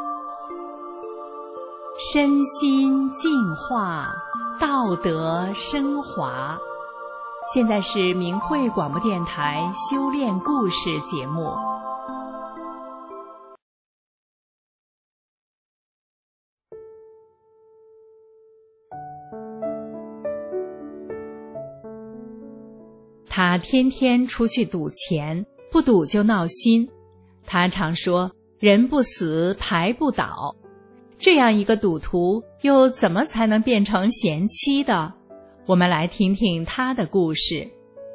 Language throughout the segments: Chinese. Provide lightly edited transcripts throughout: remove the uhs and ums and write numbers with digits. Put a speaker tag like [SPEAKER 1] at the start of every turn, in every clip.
[SPEAKER 1] 身心净化，道德升华。现在是明慧广播电台修炼故事节目。他天天出去赌钱，不赌就闹心。他常说，人不死，牌不倒。这样一个赌徒，又怎么才能变成贤妻的？我们来听听他的故事。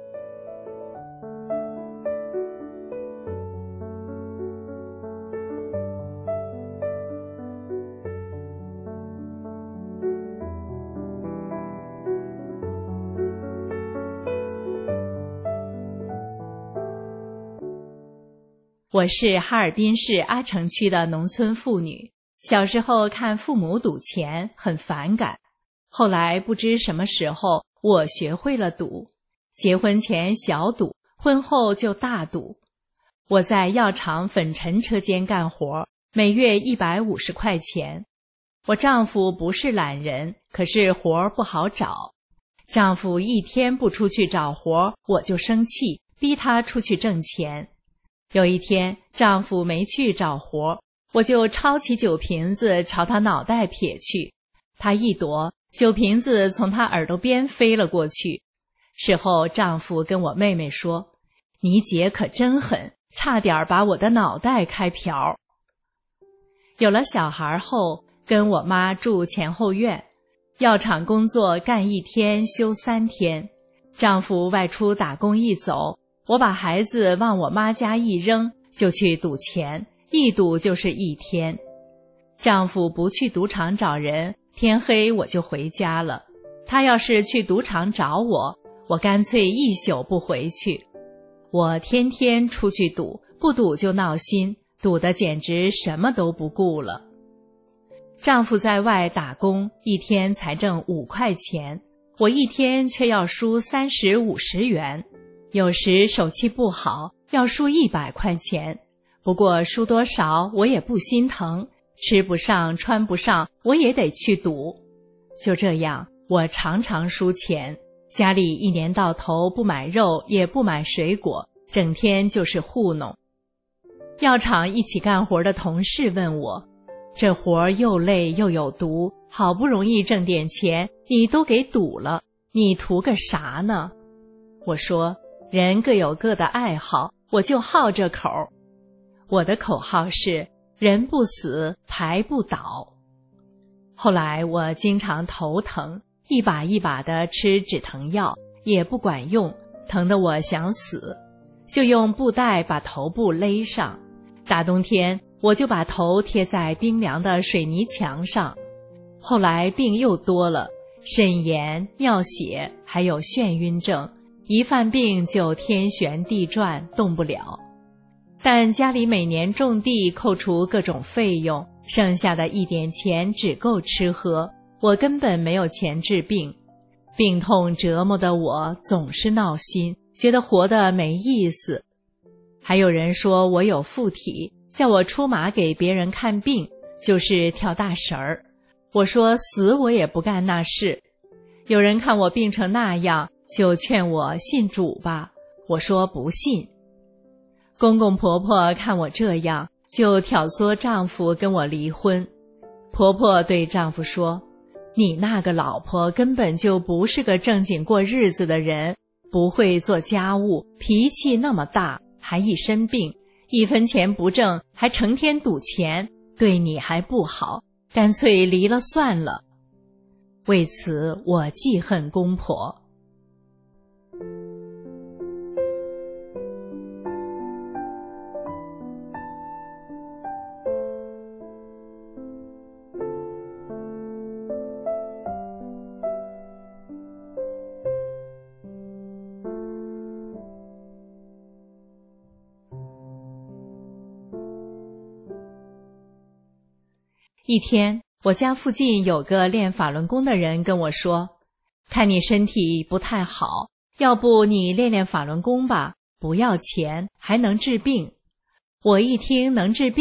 [SPEAKER 1] 我是哈尔滨市阿城区的农村妇女，小时候看父母赌钱很反感，后来不知什么时候我学会了赌，结婚前小赌，婚后就大赌。我在药厂粉尘车间干活，每月150块钱。我丈夫不是懒人，可是活不好找。丈夫一天不出去找活，我就生气，逼他出去挣钱。有一天，丈夫没去找活，我就抄起酒瓶子朝他脑袋撇去，他一躲，酒瓶子从他耳朵边飞了过去。事后丈夫跟我妹妹说，你姐可真狠，差点把我的脑袋开瓢。有了小孩后，跟我妈住前后院，药厂工作干1天休3天，丈夫外出打工一走，我把孩子往我妈家一扔，就去赌钱，一赌就是1天。丈夫不去赌场找人，天黑我就回家了。他要是去赌场找我，我干脆1宿不回去。我天天出去赌，不赌就闹心，赌得简直什么都不顾了。丈夫在外打工，一天才挣5块钱，我一天却要输30、50元。有时手气不好，要输100块钱，不过输多少我也不心疼，吃不上穿不上我也得去赌。就这样，我常常输钱，家里一年到头不买肉也不买水果，整天就是糊弄。药厂一起干活的同事问我，这活又累又有毒，好不容易挣点钱你都给赌了，你图个啥呢？我说，人各有各的爱好，我就好这口。我的口号是，人不死，牌不倒。后来我经常头疼，一把一把的吃止疼药，也不管用，疼得我想死，就用布袋把头部勒上。大冬天，我就把头贴在冰凉的水泥墙上。后来病又多了，肾炎、尿血，还有眩晕症，一犯病就天旋地转，动不了。但家里每年种地扣除各种费用，剩下的一点钱只够吃喝，我根本没有钱治病。病痛折磨的我总是闹心，觉得活得没意思。还有人说我有附体，叫我出马给别人看病，就是跳大神儿。我说死我也不干那事。有人看我病成那样，就劝我信主吧，我说不信。公公婆婆看我这样，就挑唆丈夫跟我离婚。婆婆对丈夫说，你那个老婆根本就不是个正经过日子的人，不会做家务，脾气那么大，还一身病，1分钱不挣，还成天赌钱，对你还不好，干脆离了算了。为此我记恨公婆。一天，我家附近有个练法轮功的人跟我说，看你身体不太好，要不你练练法轮功吧，不要钱，还能治病。我一听能治病，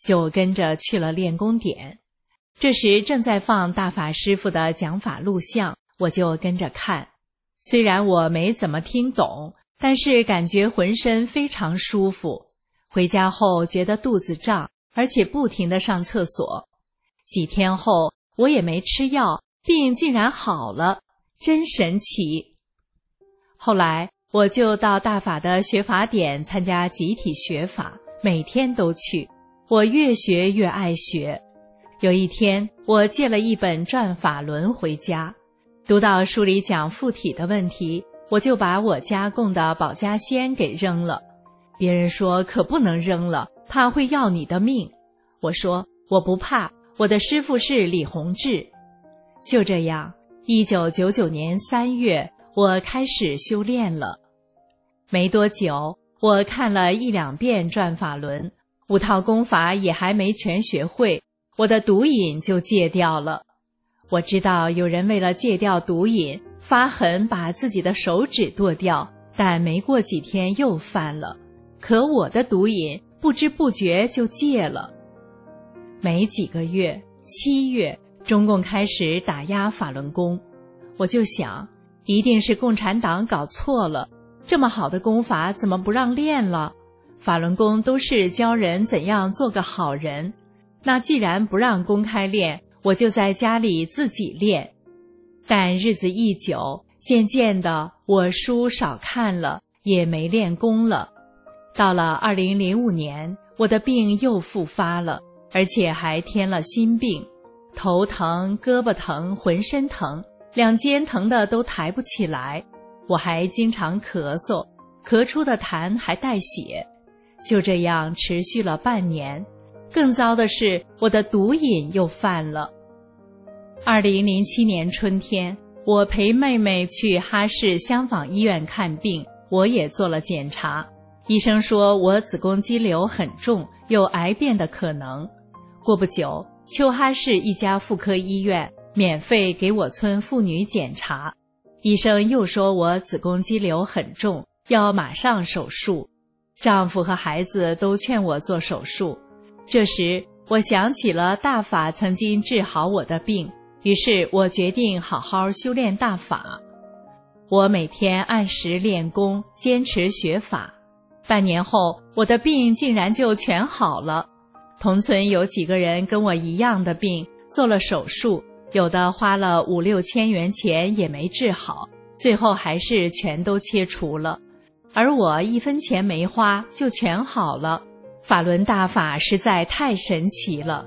[SPEAKER 1] 就跟着去了练功点。这时正在放大法师父的讲法录像，我就跟着看。虽然我没怎么听懂，但是感觉浑身非常舒服。回家后觉得肚子胀，而且不停地上厕所。几天后我也没吃药，病竟然好了，真神奇。后来我就到大法的学法点参加集体学法，每天都去。我越学越爱学。有一天我借了一本转法轮回家，读到书里讲附体的问题，我就把我家供的保家仙给扔了。别人说可不能扔了，怕会要你的命。我说我不怕，我的师父是李洪志。就这样，1999年3月，我开始修炼了。没多久，我看了1、2遍转法轮，5套功法也还没全学会，我的毒瘾就戒掉了。我知道有人为了戒掉毒瘾，发狠把自己的手指剁掉，但没过几天又犯了。可我的毒瘾不知不觉就戒了。没几个月，7月，中共开始打压法轮功，我就想，一定是共产党搞错了，这么好的功法怎么不让练了？法轮功都是教人怎样做个好人，那既然不让公开练，我就在家里自己练。但日子一久，渐渐的我书少看了，也没练功了。到了2005年，我的病又复发了，而且还添了新病，头疼、胳膊疼、浑身疼，2肩疼的都抬不起来。我还经常咳嗽，咳出的痰还带血。就这样持续了半年。更糟的是，我的毒瘾又犯了。2007年春天，我陪妹妹去哈市香坊医院看病，我也做了检查。医生说我子宫肌瘤很重，有癌变的可能。过不久，秋哈市一家妇科医院免费给我村妇女检查，医生又说我子宫肌瘤很重，要马上手术。丈夫和孩子都劝我做手术。这时我想起了大法曾经治好我的病，于是我决定好好修炼大法。我每天按时练功，坚持学法。半年后，我的病竟然就全好了。同村有几个人跟我一样的病，做了手术，有的花了5、6千元钱也没治好，最后还是全都切除了。而我1分钱没花就全好了。法轮大法实在太神奇了。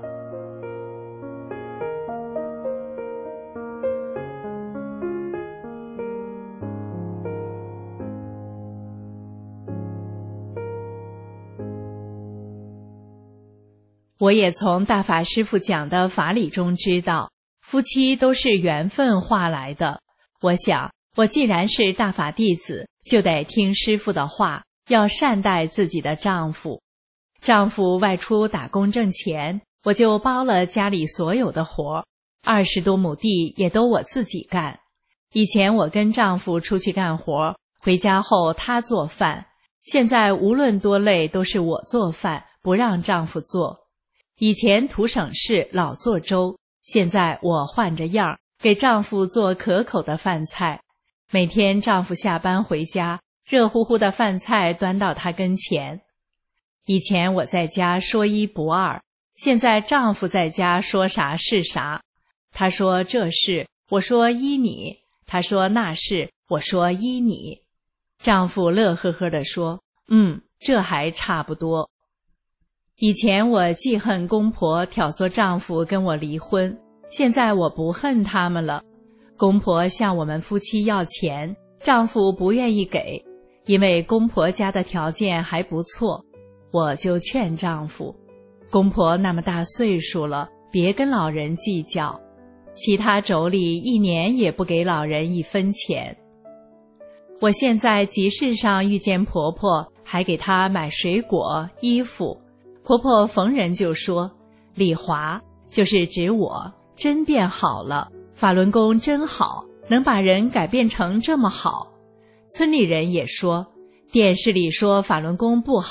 [SPEAKER 1] 我也从大法师父讲的法理中知道，夫妻都是缘分化来的。我想，我既然是大法弟子，就得听师父的话，要善待自己的丈夫。丈夫外出打工挣钱，我就包了家里所有的活，20多亩地也都我自己干。以前我跟丈夫出去干活，回家后他做饭，现在无论多累都是我做饭，不让丈夫做。以前图省事老做粥，现在我换着样给丈夫做可口的饭菜。每天丈夫下班回家，热乎乎的饭菜端到他跟前。以前我在家说一不二，现在丈夫在家说啥是啥。他说这事，我说依你；他说那事，我说依你。丈夫乐呵呵地说，这还差不多。以前我记恨公婆挑唆丈夫跟我离婚，现在我不恨他们了。公婆向我们夫妻要钱，丈夫不愿意给，因为公婆家的条件还不错。我就劝丈夫，公婆那么大岁数了，别跟老人计较，其他妯娌1年也不给老人1分钱。我现在集市上遇见婆婆，还给她买水果、衣服。婆婆逢人就说，李华，就是指我，真变好了，法轮功真好，能把人改变成这么好。村里人也说，电视里说法轮功不好，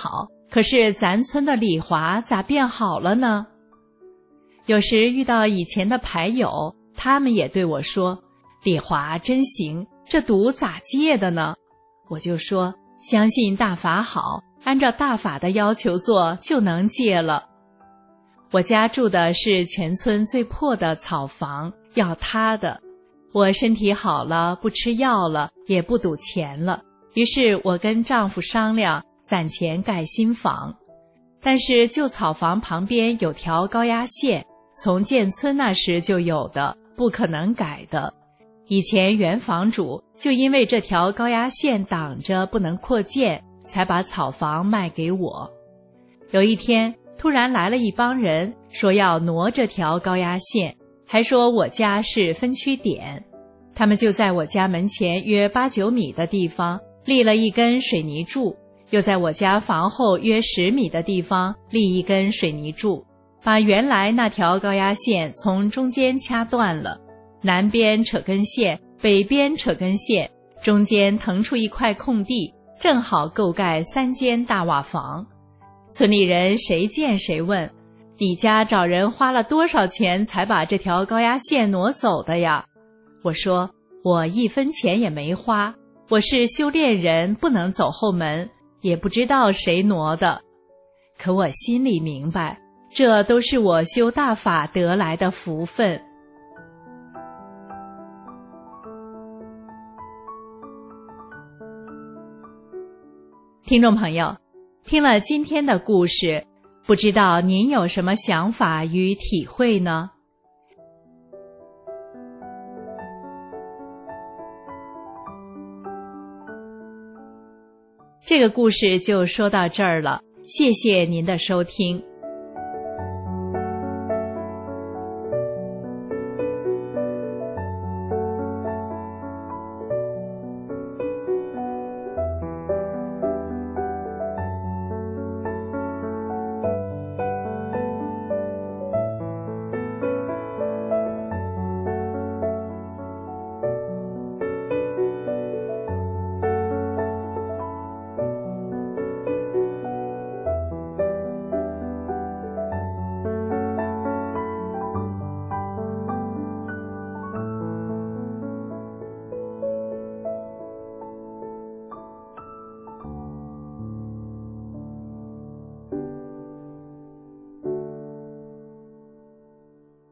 [SPEAKER 1] 可是咱村的李华咋变好了呢？有时遇到以前的牌友，他们也对我说，李华真行，这赌咋戒的呢？我就说，相信大法好，按照大法的要求做就能戒了。我家住的是全村最破的草房，要塌的。我身体好了，不吃药了，也不赌钱了，于是我跟丈夫商量攒钱盖新房。但是旧草房旁边有条高压线，从建村那时就有的，不可能改的。以前原房主就因为这条高压线挡着不能扩建，才把草房卖给我。有一天突然来了一帮人，说要挪这条高压线，还说我家是分区点。他们就在我家门前约8、9米的地方立了一根水泥柱，又在我家房后约10米的地方立一根水泥柱，把原来那条高压线从中间掐断了，南边扯根线，北边扯根线，中间腾出一块空地，正好够盖3间大瓦房。村里人谁见谁问，你家找人花了多少钱才把这条高压线挪走的呀？我说，我1分钱也没花，我是修炼人，不能走后门，也不知道谁挪的。可我心里明白，这都是我修大法得来的福分。听众朋友，听了今天的故事，不知道您有什么想法与体会呢？这个故事就说到这儿了，谢谢您的收听。